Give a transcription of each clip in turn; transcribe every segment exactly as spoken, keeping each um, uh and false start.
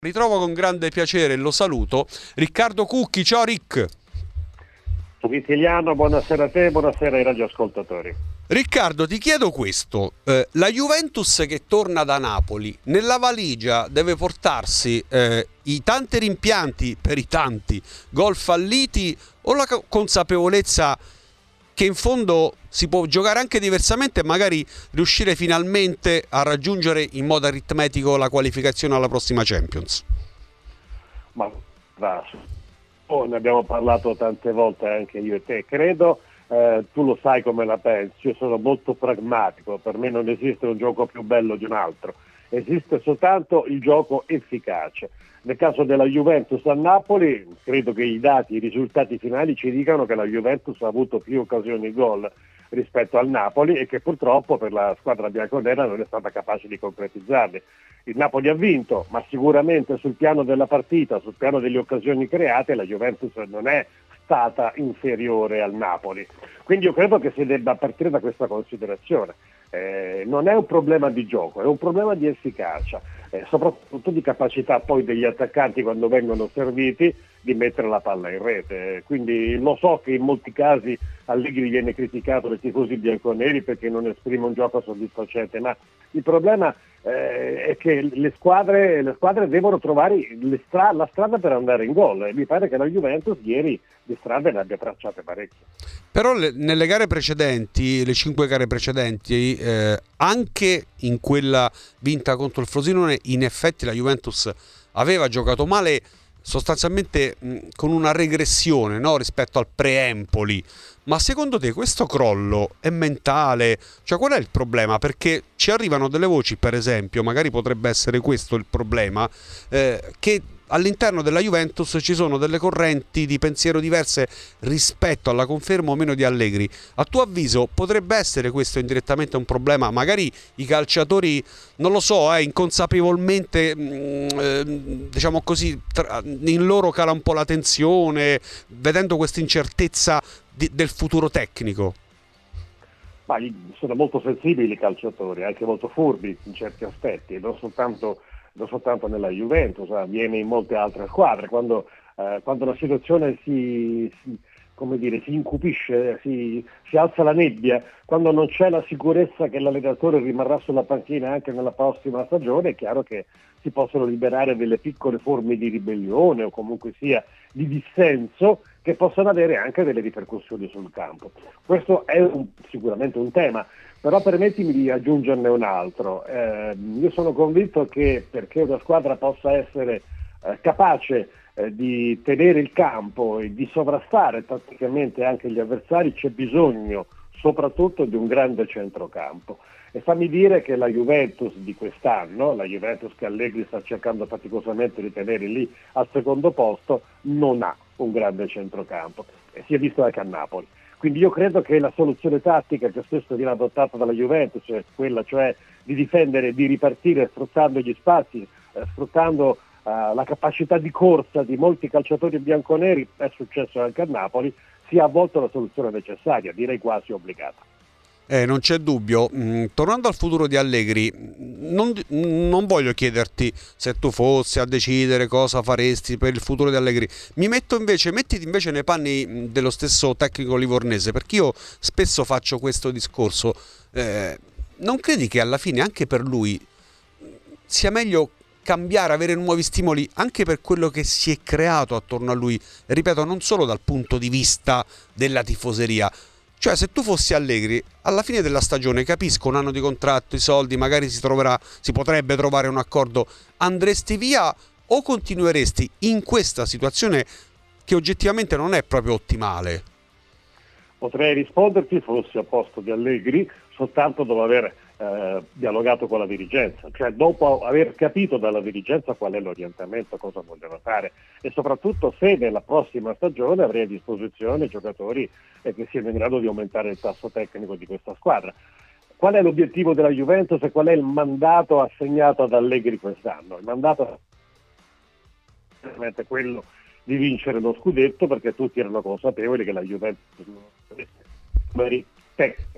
Ritrovo con grande piacere e lo saluto Riccardo Cucchi. Ciao Rick. Vitiliano, buonasera a te, buonasera ai radioascoltatori. Riccardo, ti chiedo questo, eh, la Juventus che torna da Napoli, nella valigia deve portarsi eh, i tanti rimpianti per i tanti gol falliti o la consapevolezza che in fondo si può giocare anche diversamente e magari riuscire finalmente a raggiungere in modo aritmetico la qualificazione alla prossima Champions? Ma va, oh, ne abbiamo parlato tante volte anche io e te, credo, eh, tu lo sai come la pensi, io sono molto pragmatico, per me non esiste un gioco più bello di un altro, esiste soltanto il gioco efficace. Nel caso della Juventus a Napoli, credo che i dati, i risultati finali ci dicano che la Juventus ha avuto più occasioni gol rispetto al Napoli e che purtroppo per la squadra bianconera non è stata capace di concretizzarli. Il Napoli ha vinto, ma sicuramente sul piano della partita, sul piano delle occasioni create, la Juventus non è stata inferiore al Napoli. Quindi io credo che si debba partire da questa considerazione. Eh, non è un problema di gioco, è un problema di efficacia, eh, soprattutto di capacità poi degli attaccanti quando vengono serviti di mettere la palla in rete. Quindi lo so che in molti casi Allegri viene criticato dai tifosi bianconeri perché non esprime un gioco soddisfacente, ma il problema eh, è che le squadre, le squadre devono trovare le stra- la strada per andare in gol e mi pare che la Juventus ieri di strade ne abbia tracciate parecchie. Però le, nelle gare precedenti, le cinque gare precedenti, eh, anche in quella vinta contro il Frosinone, in effetti la Juventus aveva giocato male sostanzialmente mh, con una regressione, no, rispetto al pre-Empoli. Ma secondo te questo crollo è mentale? Cioè qual è il problema? Perché ci arrivano delle voci, per esempio, magari potrebbe essere questo il problema, eh, che all'interno della Juventus ci sono delle correnti di pensiero diverse rispetto alla conferma o meno di Allegri. A tuo avviso potrebbe essere questo indirettamente un problema? Magari i calciatori, non lo so, eh, inconsapevolmente, mh, eh, diciamo così, tra, in loro cala un po' la tensione, vedendo questa incertezza di, del futuro tecnico. Ma sono molto sensibili i calciatori, anche molto furbi in certi aspetti, non soltanto non soltanto nella Juventus, avviene in molte altre squadre, quando, eh, quando la situazione si, si, come dire, si incupisce, si, si alza la nebbia, quando non c'è la sicurezza che l'allenatore rimarrà sulla panchina anche nella prossima stagione, è chiaro che si possono liberare delle piccole forme di ribellione o comunque sia di dissenso che possono avere anche delle ripercussioni sul campo. Questo è un, sicuramente un tema. Però permettimi di aggiungerne un altro. Eh, io sono convinto che perché una squadra possa essere eh, capace eh, di tenere il campo e di sovrastare tatticamente anche gli avversari c'è bisogno soprattutto di un grande centrocampo. E fammi dire che la Juventus di quest'anno, la Juventus che Allegri sta cercando faticosamente di tenere lì al secondo posto, non ha un grande centrocampo. E si è visto anche a Napoli. Quindi io credo che la soluzione tattica che spesso viene adottata dalla Juventus, cioè quella cioè di difendere, di ripartire sfruttando gli spazi, eh, sfruttando eh, la capacità di corsa di molti calciatori bianconeri, è successo anche a Napoli, sia a volte la soluzione necessaria, direi quasi obbligata. Eh, non c'è dubbio. Mm, tornando al futuro di Allegri, non, non voglio chiederti se tu fossi a decidere cosa faresti per il futuro di Allegri. Mi metto invece, mettiti invece nei panni dello stesso tecnico livornese, perché io spesso faccio questo discorso. Eh, non credi che alla fine anche per lui sia meglio cambiare, avere nuovi stimoli anche per quello che si è creato attorno a lui? Ripeto, non solo dal punto di vista della tifoseria. Cioè, se tu fossi Allegri, alla fine della stagione, capisco, un anno di contratto, i soldi, magari si troverà, si potrebbe trovare un accordo, andresti via o continueresti in questa situazione che oggettivamente non è proprio ottimale? Potrei risponderti, fossi a posto di Allegri, soltanto dopo aver eh, dialogato con la dirigenza, cioè dopo aver capito dalla dirigenza qual è l'orientamento, cosa vogliono fare e soprattutto se nella prossima stagione avrei a disposizione giocatori eh, che siano in grado di aumentare il tasso tecnico di questa squadra. Qual è l'obiettivo della Juventus e qual è il mandato assegnato ad Allegri quest'anno? Il mandato è quello di vincere lo scudetto, perché tutti erano consapevoli che la Juventus non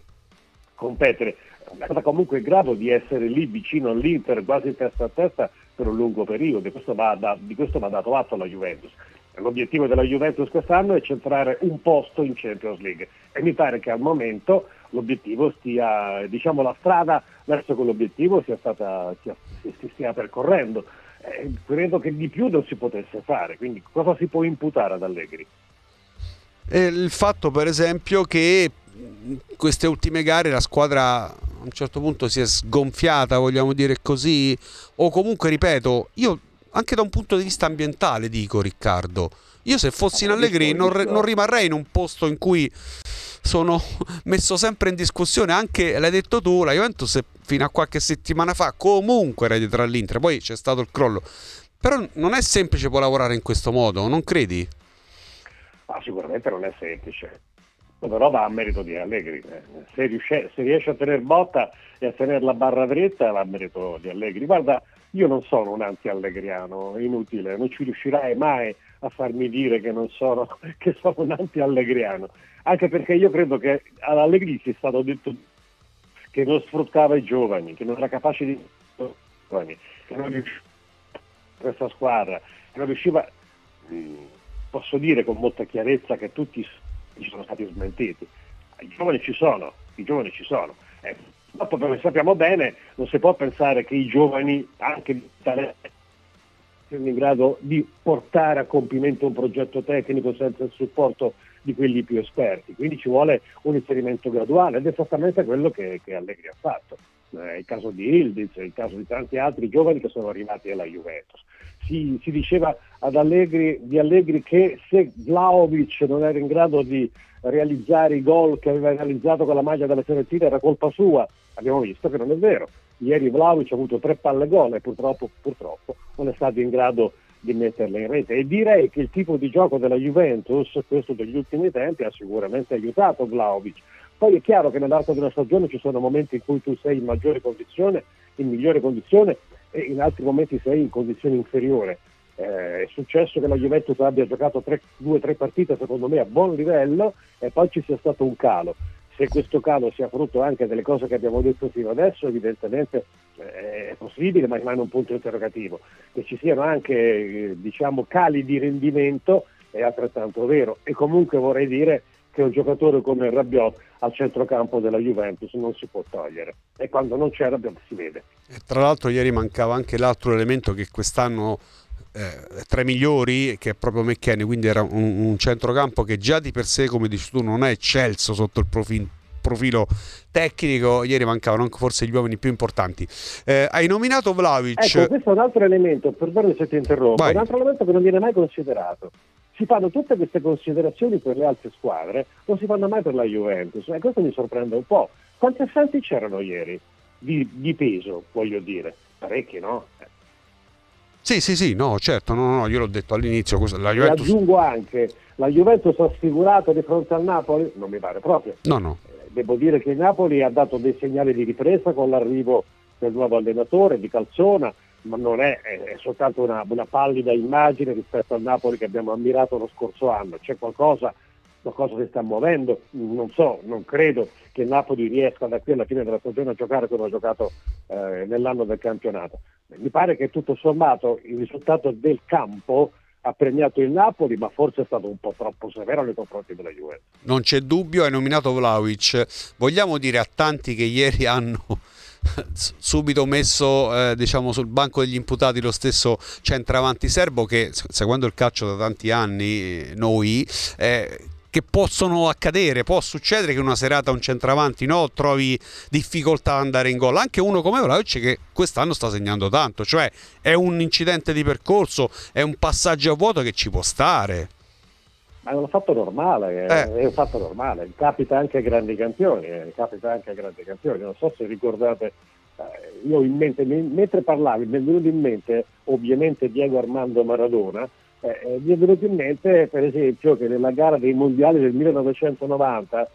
competere, è stata comunque in grado di essere lì vicino all'Inter quasi testa a testa per un lungo periodo, questo va da, di questo va dato atto alla Juventus. L'obiettivo della Juventus quest'anno è centrare un posto in Champions League e mi pare che al momento l'obiettivo stia, diciamo la strada verso quell'obiettivo sia stata, sia, si stia percorrendo. Eh, credo che di più non si potesse fare, quindi cosa si può imputare ad Allegri? E il fatto per esempio che in queste ultime gare la squadra a un certo punto si è sgonfiata, vogliamo dire così, o comunque ripeto, io anche da un punto di vista ambientale dico, Riccardo, io se fossi in Allegri non, non rimarrei in un posto in cui sono messo sempre in discussione. Anche, l'hai detto tu, la Juventus fino a qualche settimana fa comunque era dietro all'Inter, poi c'è stato il crollo, però non è semplice poi lavorare in questo modo, non credi? Ah, sicuramente non è semplice, però va a merito di Allegri. Se riesce, se riesce a tenere botta e a tenere la barra dritta va a merito di Allegri. Guarda, io non sono un anti-allegriano, è inutile, non ci riuscirai mai a farmi dire che non sono, che sono un anti-allegriano, anche perché io credo che all'Allegri sia stato detto che non sfruttava i giovani, che non era capace di giovani, che non riusciva questa squadra, che non riusciva, posso dire con molta chiarezza che tutti ci sono stati smentiti. I giovani ci sono, i giovani ci sono. Eh, dopo, come sappiamo bene, non si può pensare che i giovani, anche di talento, siano in grado di portare a compimento un progetto tecnico senza il supporto di quelli più esperti. Quindi ci vuole un inserimento graduale ed è esattamente quello che, che Allegri ha fatto. È il caso di Ildiz, è il caso di tanti altri giovani che sono arrivati alla Juventus. Si, si diceva ad Allegri, di Allegri che se Vlahovic non era in grado di realizzare i gol che aveva realizzato con la maglia della Fiorentina era colpa sua. Abbiamo visto che non è vero. Ieri Vlahovic ha avuto tre palle gol e purtroppo, purtroppo non è stato in grado di metterle in rete, e direi che il tipo di gioco della Juventus, questo degli ultimi tempi, ha sicuramente aiutato Vlahovic. Poi è chiaro che nell'arco di una stagione ci sono momenti in cui tu sei in maggiore condizione, in migliore condizione, e in altri momenti sei in condizione inferiore. Eh, è successo che la Juventus abbia giocato tre, due o tre partite secondo me a buon livello e poi ci sia stato un calo. Se questo calo sia frutto anche delle cose che abbiamo detto fino adesso, evidentemente eh, è possibile, ma rimane un punto interrogativo. Che ci siano anche eh, diciamo cali di rendimento è altrettanto vero, e comunque vorrei dire che un giocatore come Rabiot al centrocampo della Juventus non si può togliere, e quando non c'è Rabiot si vede. E tra l'altro ieri mancava anche l'altro elemento che quest'anno eh, tra i migliori, che è proprio McKennie, quindi era un, un centrocampo che già di per sé, come dici tu, non è eccelso sotto il profilo profilo tecnico. Ieri mancavano anche forse gli uomini più importanti. Eh, hai nominato Vlahovic. Ecco, questo è un altro elemento, perdone se ti interrompo, un altro elemento che non viene mai considerato. Si fanno tutte queste considerazioni per le altre squadre, non si fanno mai per la Juventus, e questo mi sorprende un po'. Quanti assalti c'erano ieri? Di, di peso, voglio dire. Parecchi, no? Sì, sì, sì, no, certo, no, no, io l'ho detto all'inizio. La Juventus... E aggiungo anche, la Juventus ha sfigurato di fronte al Napoli? Non mi pare proprio. No, no. Devo dire che il Napoli ha dato dei segnali di ripresa con l'arrivo del nuovo allenatore, di Calzona, ma non è, è soltanto una, una pallida immagine rispetto al Napoli che abbiamo ammirato lo scorso anno. C'è qualcosa, qualcosa si sta muovendo, non so, non credo che il Napoli riesca da qui alla fine della stagione a giocare come ha giocato eh, nell'anno del campionato. Mi pare che tutto sommato il risultato del campo ha premiato il Napoli, ma forse è stato un po' troppo severo nei confronti della Juventus. Non c'è dubbio, hai nominato Vlahovic. Vogliamo dire a tanti che ieri hanno subito messo eh, diciamo sul banco degli imputati lo stesso centravanti serbo, che seguendo il calcio da tanti anni noi eh, che possono accadere, può succedere che una serata un centravanti no trovi difficoltà ad andare in gol, anche uno come Vlahovic che quest'anno sta segnando tanto, cioè è un incidente di percorso, è un passaggio a vuoto che ci può stare. Ma è un fatto normale, eh. è un fatto normale, capita anche ai grandi campioni, eh. capita anche ai grandi campioni, non so se ricordate, eh, io in mente, mentre parlavi mi è venuto in mente ovviamente Diego Armando Maradona, eh, mi è venuto in mente per esempio che nella gara dei mondiali del millenovecentonovanta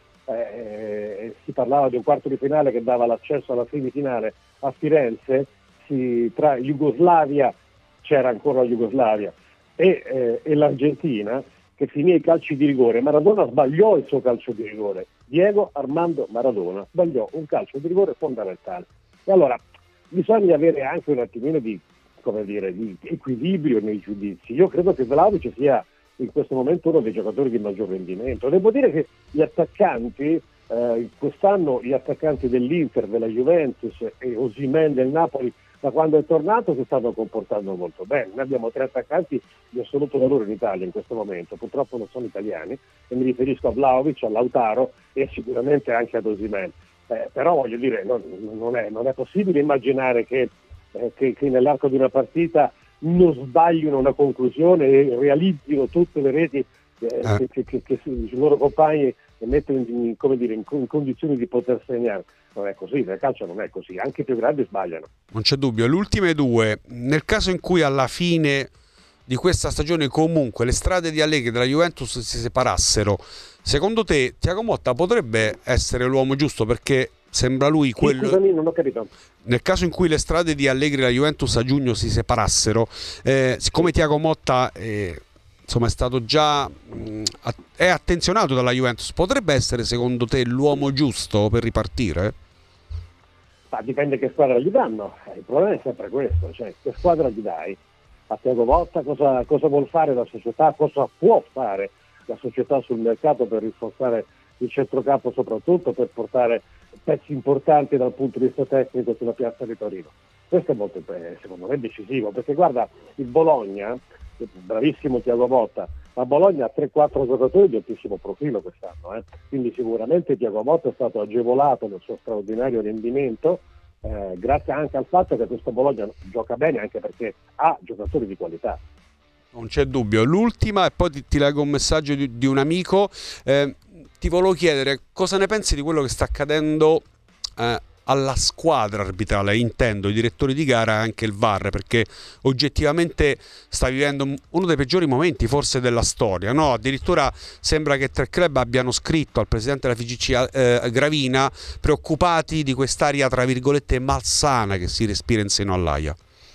eh, si parlava di un quarto di finale che dava l'accesso alla semifinale a Firenze, si, tra Jugoslavia, c'era ancora la Jugoslavia, e, eh, e l'Argentina, che finì i calci di rigore. Maradona sbagliò il suo calcio di rigore. Diego Armando Maradona sbagliò un calcio di rigore fondamentale. E allora bisogna avere anche un attimino di come dire, di equilibrio nei giudizi. Io credo che Vlahovic sia in questo momento uno dei giocatori di maggior rendimento. Devo dire che gli attaccanti, eh, quest'anno gli attaccanti dell'Inter, della Juventus e Osimhen del Napoli, da quando è tornato si stanno comportando molto bene. Noi abbiamo tre attaccanti di assoluto valore in Italia in questo momento, purtroppo non sono italiani, e mi riferisco a Vlahovic, a Lautaro e sicuramente anche ad Osimhen. Eh, però voglio dire, non, non, è, non è possibile immaginare che, eh, che, che nell'arco di una partita non sbagliano una conclusione e realizzino tutte le reti eh, eh. che, che, che, che i loro compagni mettono in, come dire, in, in condizioni di poter segnare. Non è così, nel calcio non è così, anche i più grandi sbagliano. Non c'è dubbio. Le ultime due, nel caso in cui alla fine di questa stagione comunque le strade di Allegri e della Juventus si separassero, secondo te Thiago Motta potrebbe essere l'uomo giusto? Perché sembra lui quello... Sì, scusami, non ho capito. Nel caso in cui le strade di Allegri e la Juventus a giugno si separassero, eh, siccome Thiago Motta eh, insomma è stato già mh, è attenzionato dalla Juventus, potrebbe essere secondo te l'uomo giusto per ripartire? Ma dipende che squadra gli danno, il problema è sempre questo, cioè che squadra gli dai? A Thiago Motta cosa, cosa vuol fare la società, cosa può fare la società sul mercato per rinforzare il centrocampo, soprattutto per portare pezzi importanti dal punto di vista tecnico sulla piazza di Torino. Questo è molto, secondo me, decisivo, perché guarda, il Bologna, bravissimo Thiago Motta, ma Bologna ha tre quattro giocatori di altissimo profilo quest'anno, eh? Quindi sicuramente Thiago Motta è stato agevolato nel suo straordinario rendimento, eh, grazie anche al fatto che questo Bologna gioca bene, anche perché ha giocatori di qualità. Non c'è dubbio. L'ultima, e poi ti, ti leggo un messaggio di, di un amico, eh, ti volevo chiedere cosa ne pensi di quello che sta accadendo eh, alla squadra arbitrale, intendo i direttori di gara e anche il V A R, perché oggettivamente sta vivendo uno dei peggiori momenti forse della storia, no? Addirittura sembra che tre club abbiano scritto al presidente della F I G C eh, Gravina, preoccupati di quest'aria tra virgolette malsana che si respira in seno all'Aia.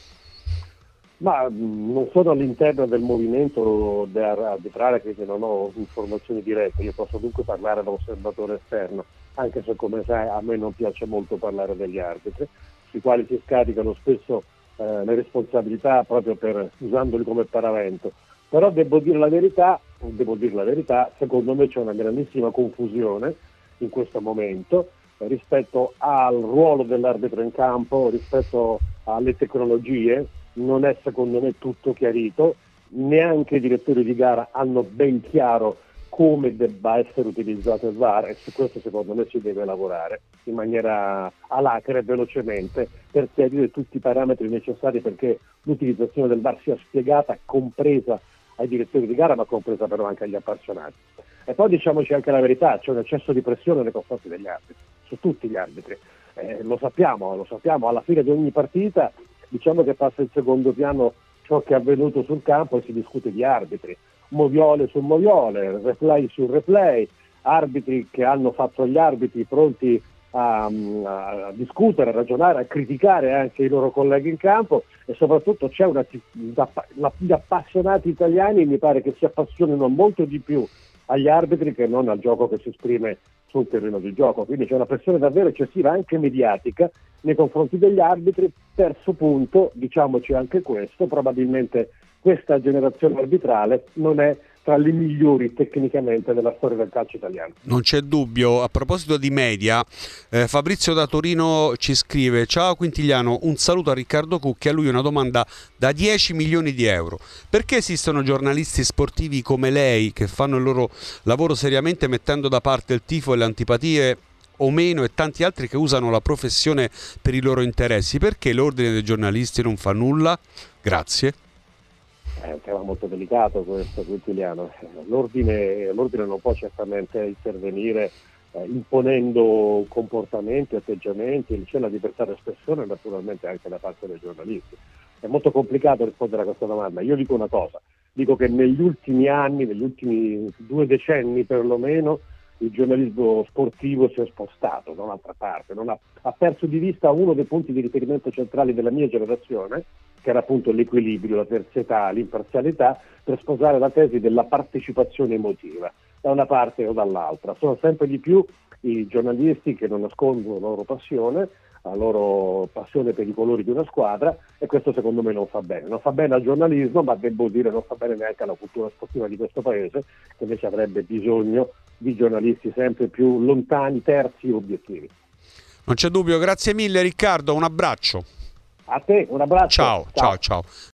Ma mh, non sono all'interno del movimento arbitrale, quindi non ho informazioni dirette, io posso dunque parlare da osservatore esterno, anche se, come sai, a me non piace molto parlare degli arbitri, sui quali si scaricano spesso eh, le responsabilità proprio per usandoli come paravento. Però devo dire la verità, devo dire la verità, secondo me c'è una grandissima confusione in questo momento eh, rispetto al ruolo dell'arbitro in campo, rispetto alle tecnologie. Non è secondo me tutto chiarito, neanche i direttori di gara hanno ben chiaro come debba essere utilizzato il V A R, e su questo secondo me si deve lavorare in maniera alacre e velocemente per chiarire tutti i parametri necessari perché l'utilizzazione del V A R sia spiegata, compresa ai direttori di gara, ma compresa però anche agli appassionati. E poi diciamoci anche la verità, c'è un eccesso di pressione nei confronti degli arbitri, su tutti gli arbitri, eh, lo sappiamo, lo sappiamo, alla fine di ogni partita diciamo che passa in secondo piano ciò che è avvenuto sul campo e si discute di arbitri, moviole su moviole, replay su replay, arbitri che hanno fatto gli arbitri pronti a, a discutere, a ragionare, a criticare anche i loro colleghi in campo, e soprattutto c'è una, gli appassionati italiani mi pare che si appassionino molto di più agli arbitri che non al gioco che si esprime sul terreno di gioco, quindi c'è una pressione davvero eccessiva anche mediatica nei confronti degli arbitri. Terzo punto, diciamoci anche questo, probabilmente questa generazione arbitrale non è tra le migliori tecnicamente della storia del calcio italiano. Non c'è dubbio. A proposito di media, eh, Fabrizio da Torino ci scrive: ciao Quintigliano, un saluto a Riccardo Cucchi, a lui una domanda da dieci milioni di euro. Perché esistono giornalisti sportivi come lei che fanno il loro lavoro seriamente mettendo da parte il tifo e le antipatie o meno, e tanti altri che usano la professione per i loro interessi? Perché l'ordine dei giornalisti non fa nulla? Grazie. È un tema molto delicato questo, Quintiliano. L'ordine, l'ordine non può certamente intervenire eh, imponendo comportamenti, atteggiamenti, c'è la libertà di espressione naturalmente anche da parte dei giornalisti. È molto complicato rispondere a questa domanda. Io dico una cosa, dico che negli ultimi anni, negli ultimi due decenni perlomeno, il giornalismo sportivo si è spostato da un'altra parte, non ha, ha perso di vista uno dei punti di riferimento centrali della mia generazione, che era appunto l'equilibrio, la terzietà, l'imparzialità, per sposare la tesi della partecipazione emotiva, da una parte o dall'altra. Sono sempre di più i giornalisti che non nascondono la loro passione la loro passione per i colori di una squadra, e questo secondo me non fa bene. Non fa bene al giornalismo, ma devo dire non fa bene neanche alla cultura sportiva di questo paese, che invece avrebbe bisogno di giornalisti sempre più lontani, terzi e obiettivi. Non c'è dubbio, grazie mille Riccardo, un abbraccio. A te, un abbraccio. Ciao, ciao, ciao. ciao.